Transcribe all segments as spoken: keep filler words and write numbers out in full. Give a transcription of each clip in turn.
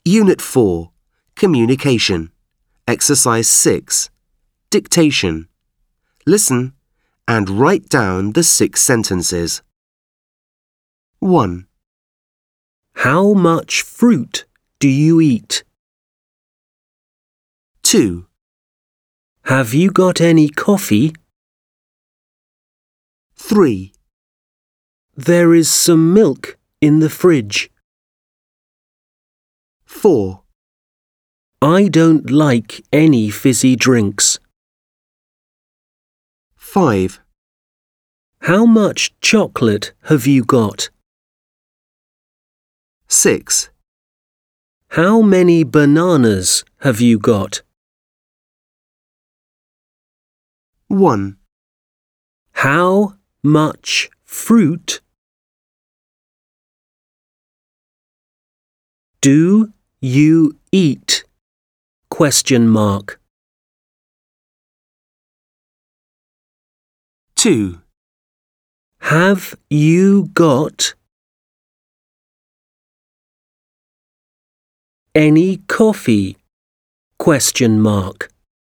Unit four, Communication. Exercise six, Dictation. Listen and write down the six sentences. one. How much fruit do you eat? two. Have you got any coffee? three. There is some milk in the fridge. four. I don't like any fizzy drinks. five. How much chocolate have you got? six. How many bananas have you got? one. How much fruit do you eat? Question mark. two. Have you got any coffee? Question mark.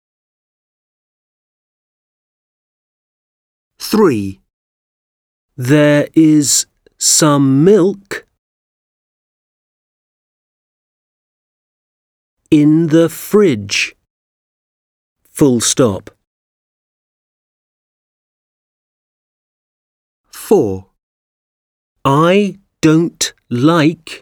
three. There is some milk in the fridge. Full stop. four. I don't like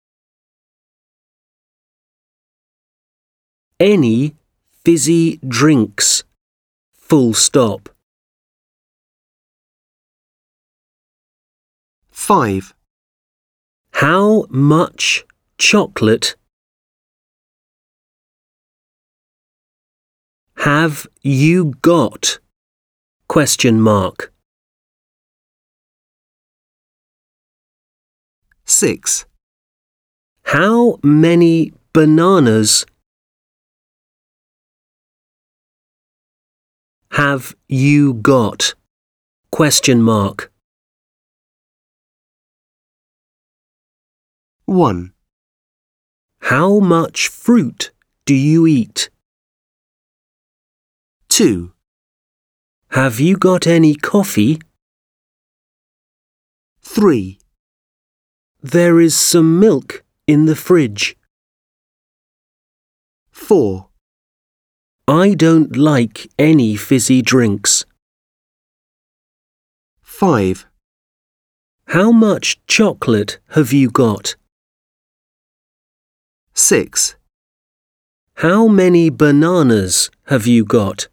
any fizzy drinks. Full stop. five. How much chocolate have you got? Question mark. six. How many bananas have you got? Question mark. one. How much fruit do you eat? two. Have you got any coffee? three. There is some milk in the fridge. four. I don't like any fizzy drinks. five. How much chocolate have you got? six. How many bananas have you got?